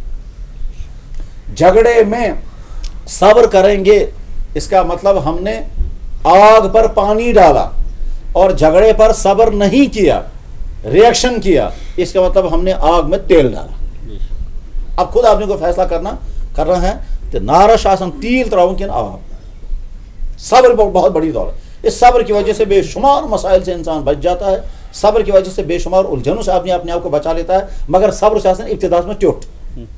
A: جھگڑے میں صبر کریں گے اس کا مطلب ہم نے آگ پر پانی ڈالا اور جھگڑے پر صبر نہیں کیا, ریئیکشن کیا, اس کا مطلب ہم نے آگ میں تیل ڈالا. اب خود آپ نے کوئی فیصلہ کرنا ہے کہ نارش آسن تیل تراؤں کن آگ. صبر بہت بڑی دولت. اس صبر کی وجہ سے بے شمار مسائل سے انسان بچ جاتا ہے, صبر کی وجہ سے بے شمار الجھنوں سے آدمی اپنے آپ کو بچا لیتا ہے. مگر صبر سے آسن ابتدا میں ٹوٹ,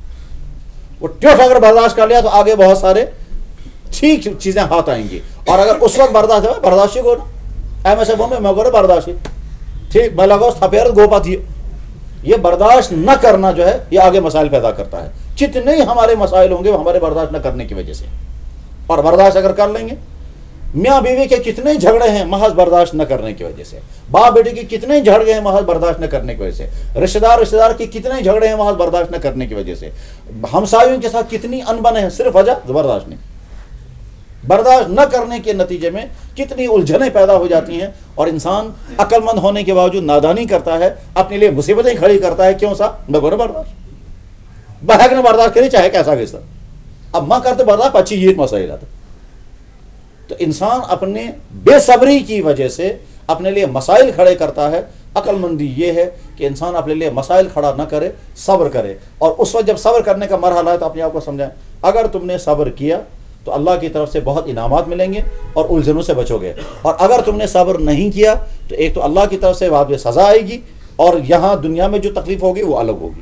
A: وہ ٹوٹ اگر برداشت کر لیا تو آگے بہت سارے ٹھیک چیزیں ہاتھ آئیں گی. اور اگر اس وقت برداشت ہی کو نا ایسے میں گو برداشت ٹھیک میں لگا تھپیر گو پت یہ برداشت نہ کرنا جو ہے یہ آگے مسائل پیدا کرتا ہے. جتنے ہی ہمارے مسائل ہوں گے وہ ہمارے برداشت نہ کرنے کی وجہ سے, اور برداشت اگر کر لیں گے, میاں بیوی کے کتنے جھگڑے ہیں محض برداشت نہ کرنے کی وجہ سے, باپ بیٹے کے کتنے جھگڑے ہیں محض برداشت نہ کرنے کی وجہ سے, رشتہ دار کے کتنے جھگڑے ہیں محض برداشت نہ کرنے کی وجہ سے, ہمسایوں کے ساتھ کتنی انبن ہے صرف وجہ برداشت نہیں. برداشت نہ کرنے کے نتیجے میں کتنی الجھنیں پیدا ہو جاتی ہیں, اور انسان عقل مند ہونے کے باوجود نادانی کرتا ہے, اپنے لیے مصیبتیں کھڑی کرتا ہے. کیوں سا میں گورے برداشت بہک نے برداشت کری چاہے کیسا گیسا, اب ماں کرتے برداشت اچھی یہ مسائل آتا. تو انسان اپنے بے صبری کی وجہ سے اپنے لیے مسائل کھڑے کرتا ہے. عقل مندی یہ ہے کہ انسان اپنے لیے مسائل کھڑا نہ کرے, صبر کرے. اور اس وقت جب صبر کرنے کا مرحلہ ہے تو اپنے آپ کو سمجھائیں, اگر تم نے صبر کیا تو اللہ کی طرف سے بہت انعامات ملیں گے اور الجھنوں سے بچو گے. اور اگر تم نے صبر نہیں کیا تو ایک تو اللہ کی طرف سے بعد میں سزا آئے گی, اور یہاں دنیا میں جو تکلیف ہوگی وہ الگ ہوگی.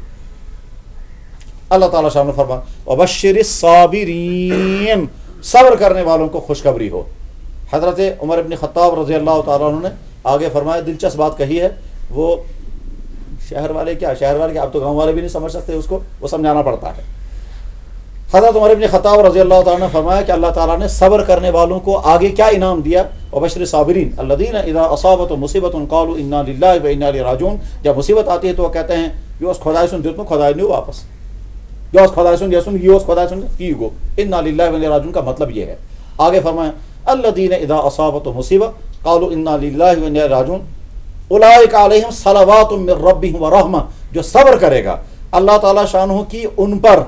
A: اللہ تعالیٰ شاہ نے فرمایا وبشر الصابرین, صبر کرنے والوں کو خوشخبری ہو. حضرت عمر بن خطاب رضی اللہ تعالیٰ عنہ نے آگے فرمایا, دلچسپ بات کہی ہے. وہ شہر والے کیا اب تو گاؤں والے بھی نہیں سمجھ سکتے اس کو, وہ سمجھانا پڑتا ہے. حضرت عمر بن خطاب رضی اللہ تعالیٰ نے فرمایا کہ اللہ تعالیٰ نے صبر کرنے والوں کو آگے کیا انعام دیا, وبشر الصابرین الذین اذا اصابتهم مصیبۃ قالوا انا للہ و انا الیہ راجعون. جب مصیبت آتی ہے تو وہ کہتے ہیں یہ اس خدائے سن دیت میں خدائے نہیں واپس, یہ اس خدائے سن یہ اس خدائے سن کی گو, انا للہ و انا راجعون کا مطلب یہ ہے. آگے فرمایا الذین اذا اصابتهم مصیبۃ قالوا انا للہ و انا الیہ راجعون اولئک علیہم صلوات من ربہم ورحمہ. جو صبر کرے گا اللہ تعالیٰ شانہ کی ان پر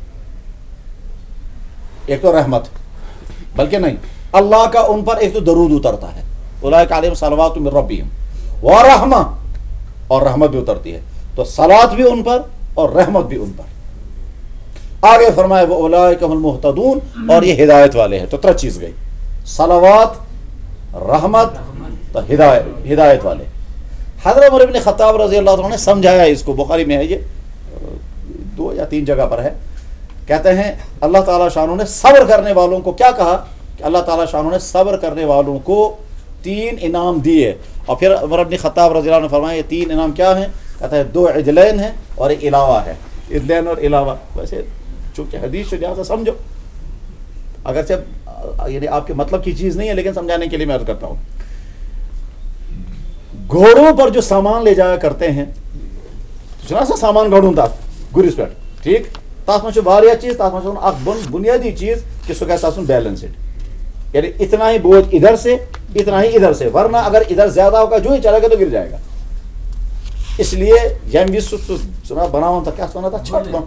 A: ایک تو رحمت, بلکہ نہیں اللہ کا ان پر ایک تو درود اترتا ہے, اولئک علیہم صلوات من ربہم ورحمہ, اور رحمت بھی اترتی ہے. تو صلوات بھی ان پر اور رحمت بھی ان پر. آگے فرمائے وہ اولئک هم المہتدون, اور یہ ہدایت والے ہیں. تو 3 چیز گئی, सलावत, रहमत, तो हिदायत वाले। हज़रत उमर इब्न खत्ताब रज़ी अल्लाह अन्हु ने समझाया इसको, बुखारी में है ये, 2 या 3 जगह पर है। कहते हैं अल्लाह ताला शानू ने सब्र करने वालों को क्या कहा कि अल्लाह ताला शानू ने सब्र करने वालों को 3 इनाम दिए। और फिर उमर इब्न खत्ताब रज़ी अल्लाह अन्हु ने फरमाया ये 3 इनाम क्या हैं? कहता है 2 इजलैन है और एक इलावा है। इजलैन और इलावा, वैसे चूँकि हदीस से लिहाजा समझो, अगरचे यानी आपके मतलब की चीज़ नहीं है, लेकिन समझाने के लिए मैं अर्ज करता हूँ। घोड़ों पर जो सामान ले जाया करते हैं, सुना सा सामान घोड़ों तक गुरिस पे, ठीक, तथ मज वारिया चीज, तथ मज बुनियादी चीज कि सह गई बैलेंसड, यानी इतना ही बोझ इधर से, इतना ही इधर से, वरना अगर इधर ज्यादा होगा जो ही चलेगा तो गिर जाएगा। इसलिए यम भी सुना बनावा था, क्या सुना था, छठ बन,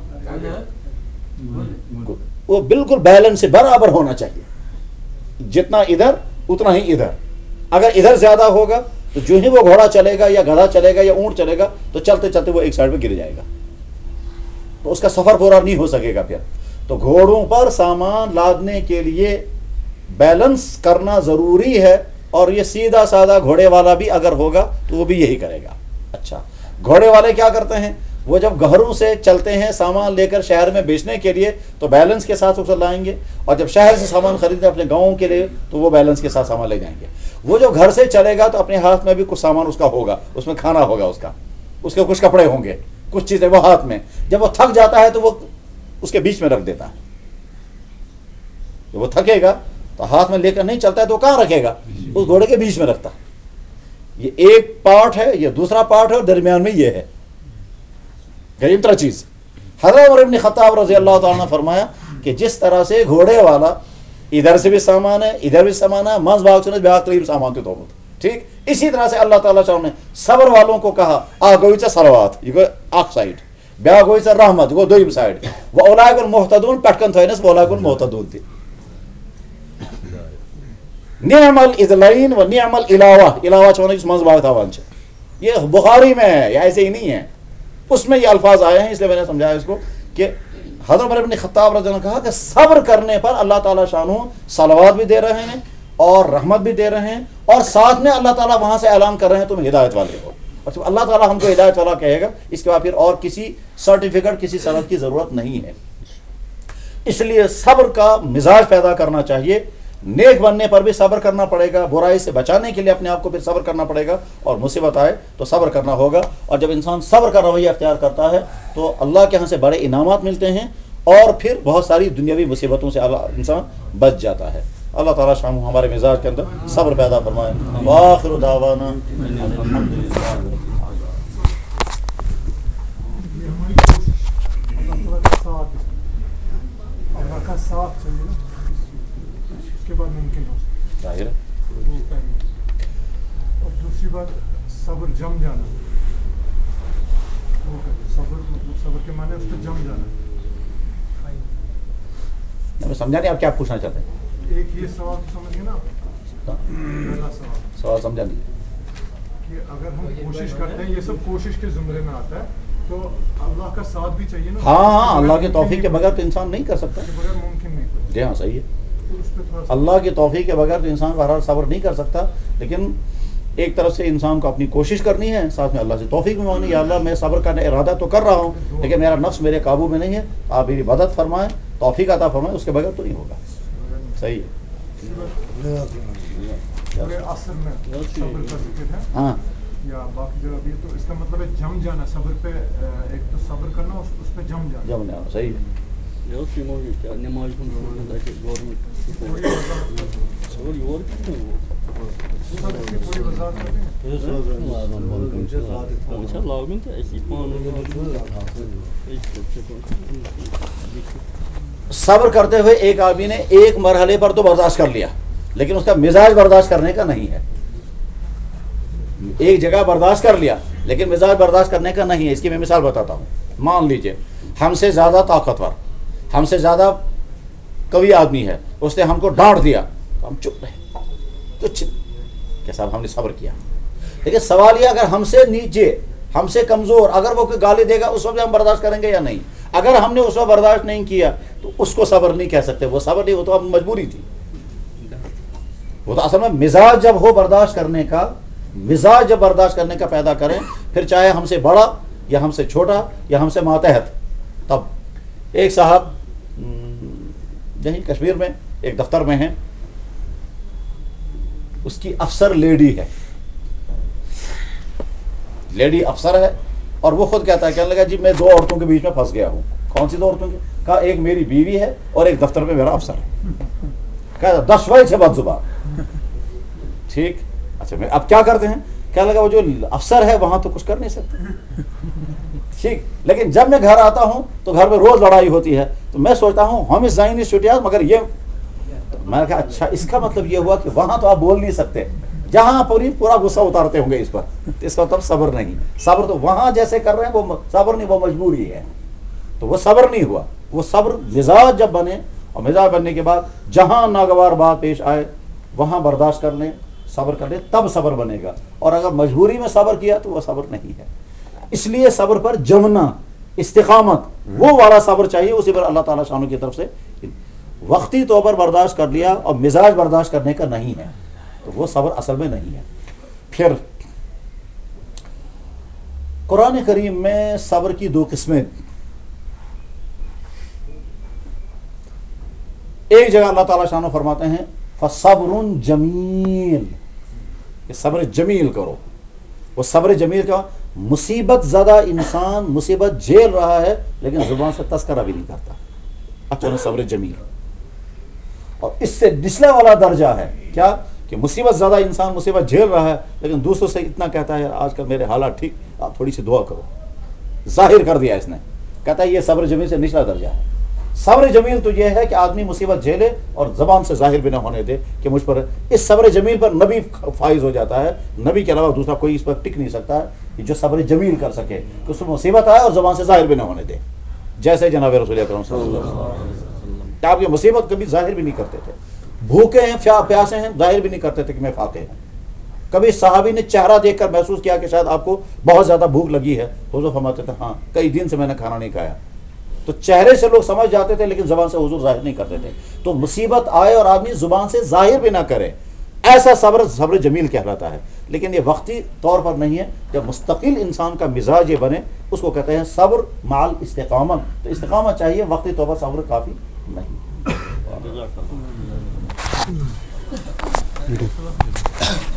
A: वो बिल्कुल बैलेंस से बराबर होना चाहिए, जितना इधर उतना ही इधर। अगर इधर ज्यादा होगा तो जो ही वो घोड़ा चलेगा या गधा चलेगा या ऊंट चलेगा तो चलते चलते वो एक साइड पे गिर जाएगा, तो उसका सफर पूरा नहीं हो सकेगा फिर। तो घोड़ों पर सामान लादने के लिए बैलेंस करना जरूरी है, और ये सीधा साधा घोड़े वाला भी अगर होगा तो वो भी यही करेगा। अच्छा, घोड़े वाले क्या करते हैं, वो जब घरों से चलते हैं सामान लेकर शहर में बेचने के लिए तो बैलेंस के साथ उसे लाएंगे, और जब शहर से सामान खरीदते अपने गाँव के लिए तो वो बैलेंस के साथ सामान ले जाएंगे। वो जो घर से चलेगा तो अपने हाथ में भी कुछ सामान उसका होगा, उसमें खाना होगा, उसके कुछ कपड़े होंगे, कुछ चीजें वो हाथ में। जब वो थक जाता है तो वो उसके बीच में रख देता है। जब वो थकेगा तो हाथ में लेकर नहीं चलता है तो कहाँ रखेगा, उस घोड़े के बीच में रखता है। ये एक पार्ट है, ये दूसरा पार्ट है, और दरमियान में ये है गरीब तरह चीज। हज़रत उमर इब्न खत्ताब रज़ी अल्लाह तआला ने फरमाया कि जिस तरह से घोड़े वाला इधर से भी सामान है, इधर भी सामान है, मज बाग से बेहतरीन सामान तो होता, ठीक, इसी तरह से अल्लाह ताला ने सब्र वालों को कहा आ गई सलवात, ये अख साइड, ब्या गई रहमत, वो दोयम साइड, वो औलाकुल मुहतदून पटकन थोइनस वो औलाकुल मुहतदून थी। निअमल इज़लैन व निअमल इलावा, इलावा छ वनन मज बाग थावन छ, ये बुखारी में है, या ऐसे ही नहीं है, उसमें ये अल्फाज आए हैं, इसलिए मैंने समझाया इसको कि हज़रत उमर इब्न खत्ताब रज़ी अल्लाह ने कहा कि सब्र करने पर अल्लाह ताला शानू सलावत भी दे रहे हैं और रहमत भी दे रहे हैं, और साथ में अल्लाह ताला वहां से ऐलान कर रहे हैं तुम हिदायत वाले हो। और जब अल्लाह ताला हमको हिदायत वाला कहेगा इसके बाद फिर और किसी सर्टिफिकेट, किसी सनद की जरूरत नहीं है। इसलिए सब्र का मिजाज पैदा करना चाहिए। नेक बनने पर भी सब्र करना पड़ेगा, बुराई से बचाने के लिए अपने आप को फिर सब्र करना पड़ेगा, और मुसीबत आए तो सब्र करना होगा। और जब इंसान सब्र का रवैया अख्तियार करता है तो अल्लाह के यहाँ से बड़े इनामात मिलते हैं, और फिर बहुत सारी दुनियावी मुसीबतों से इंसान बच जाता है। अल्लाह ताला शाम हमारे मिजाज के अंदर सब्र पैदा फरमाए। आखिर दावाना
B: के बाद मुमकिन हो सकता है, और दूसरी बात सब्र जम जाना, वो सब्र मतलब सब्र के माने उस पर जम जाना।
A: मैं समझा नहीं आप क्या पूछना चाहते हैं।
B: एक ये सवाल समझिए ना, पहला सवाल
A: समझा नहीं
B: कि अगर हम कोशिश करते हैं, ये सब कोशिश के जुमरे में आता है, तो अल्लाह का साथ भी चाहिए ना।
A: हाँ, अल्लाह के तौफीक के बगैर तो इंसान नहीं कर सकता,
B: बगैर मुमकिन नहीं।
A: जी हाँ, सही है। अल्लाह की तौफीक के बगैर तो इंसान बहरहाल सब्र नहीं कर सकता, लेकिन एक तरफ से इंसान को अपनी कोशिश करनी है, साथ में अल्लाह से तौफीक भी मांगनी है। अल्लाह मैं सब्र का इरादा तो कर रहा हूँ, लेकिन मेरा नफ्स मेरे काबू में नहीं है, आप मेरी मदद फरमाएं, तौफीक अता फरमाएं, उसके बगैर तो नहीं होगा। सही है। हाँ,
B: या बाकी जगह भी, तो इसका मतलब है जम जाना सब्र पे, एक तो सब्र करना, उस पे जम जाना,
A: सही है। सब्र करते हुए एक आदमी ने एक मरहले पर तो बर्दाश्त कर लिया, लेकिन उसका मिजाज बर्दाश्त करने का नहीं है। एक जगह बर्दाश्त कर लिया लेकिन मिजाज बर्दाश्त करने का नहीं है। इसकी मैं मिसाल बताता हूँ। मान लीजिए हमसे ज़्यादा ताकतवर, हमसे ज़्यादा कवि आदमी है, उसने हमको डांट दिया तो हम चुप रहे, तो क्या साहब हमने सब्र किया। लेकिन सवाल यह, अगर हमसे नीचे, हमसे कमज़ोर, अगर वो कोई गाली देगा उस वक्त हम बर्दाश्त करेंगे या नहीं। अगर हमने उस वक्त बर्दाश्त नहीं किया तो उसको सब्र नहीं कह सकते, वो सब्र नहीं, वो तो अब मजबूरी थी। وہ تو اصل میں مزاج جب ہو برداشت کرنے کا، مزاج جب برداشت کرنے کا پیدا کریں، پھر چاہے ہم سے بڑا یا ہم سے چھوٹا یا ہم سے ماتحت. تب ایک صاحب یہیں کشمیر میں ایک دفتر میں ہیں، اس کی افسر لیڈی ہے، لیڈی افسر ہے، اور وہ خود کہتا ہے، کہنے لگا جی میں 2 عورتوں کے بیچ میں پھنس گیا ہوں. کون سی 2 عورتوں کی؟ کہا ایک میری بیوی ہے اور ایک دفتر میں میرا افسر ہے. کہا 10 وجہ سے بد زبان. ٹھیک، اچھا میں اب کیا کرتے ہیں؟ کہنے لگا وہ جو افسر ہے وہاں تو کچھ کر نہیں سکتے. ٹھیک، لیکن جب میں گھر آتا ہوں تو گھر میں روز لڑائی ہوتی ہے، تو میں سوچتا ہوں ہم اس ذہنی چھٹیاں، مگر یہ میں نے کہا اچھا اس کا مطلب یہ ہوا کہ وہاں تو آپ بول نہیں سکتے، جہاں پورا غصہ اتارتے ہوں گے اس پر، اس کا مطلب صبر نہیں. صبر تو وہاں جیسے کر رہے ہیں وہ صبر نہیں، وہ مجبوری ہے. تو وہ صبر نہیں ہوا. وہ صبر مزاج جب بنے، اور مزاج بننے کے بعد جہاں ناگوار بات پیش آئے وہاں برداشت کر لیں، صبر کر لیں، تب صبر بنے گا. اور اگر مجبوری میں صبر کیا تو وہ صبر نہیں ہے. اس لیے صبر پر جمنا، استقامت، وہ والا صبر چاہیے. اسی پر اللہ تعالیٰ شانوں کی طرف سے وقتی طور پر برداشت کر لیا اور مزاج برداشت کرنے کا نہیں ہے، تو وہ صبر اصل میں نہیں ہے. پھر قرآن کریم میں صبر کی 2 قسمیں. ایک جگہ اللہ تعالیٰ شانو فرماتے ہیں فَصَبْرٌ جَمِيلٌ، کہ صبر جمیل کرو. وہ صبر جمیل کا مصیبت زدہ انسان مصیبت جھیل رہا ہے لیکن زبان سے تذکرہ بھی نہیں کرتا، اچھا صبر جمیل. اور اس سے نچلا والا درجہ ہے کیا کہ مصیبت زدہ انسان مصیبت جھیل رہا ہے لیکن دوسروں سے اتنا کہتا ہے آج کل میرے حالات ٹھیک، آپ تھوڑی سی دعا کرو. ظاہر کر دیا اس نے، کہتا ہے یہ صبر جمیل سے نچلا درجہ ہے. صبر جمیل تو یہ ہے کہ آدمی مصیبت جھیلے اور زبان سے ظاہر بھی نہ ہونے دے کہ مجھ پر. اس صبر جمیل پر نبی فائز ہو جاتا ہے، نبی کے علاوہ دوسرا کوئی اس پر ٹک نہیں سکتا ہے جو صبر جمیل کر سکے کہ اس میں مصیبت آئے اور زبان سے ظاہر بھی نہ ہونے دے. جیسے جناب رسول اکرم صلی اللہ علیہ وسلم آپ کی مصیبت کبھی ظاہر بھی نہیں کرتے تھے، بھوکے ہیں پیاسے ہیں ظاہر بھی نہیں کرتے تھے کہ میں فاقے ہوں. کبھی صحابی نے چہرہ دیکھ کر محسوس کیا کہ شاید آپ کو بہت زیادہ بھوک لگی ہے، حضور فرماتے تھے ہاں کئی دن سے میں نے کھانا نہیں کھایا. تو چہرے سے لوگ سمجھ جاتے تھے لیکن زبان سے حضور ظاہر نہیں کرتے تھے. تو مصیبت آئے اور آدمی زبان سے ظاہر بھی نہ کرے، ایسا صبر جمیل کہلاتا ہے. لیکن یہ وقتی طور پر نہیں ہے، جب مستقل انسان کا مزاج یہ بنے اس کو کہتے ہیں صبر مع الاستقامت. تو استقامت چاہیے، وقتی طور پر صبر کافی نہیں.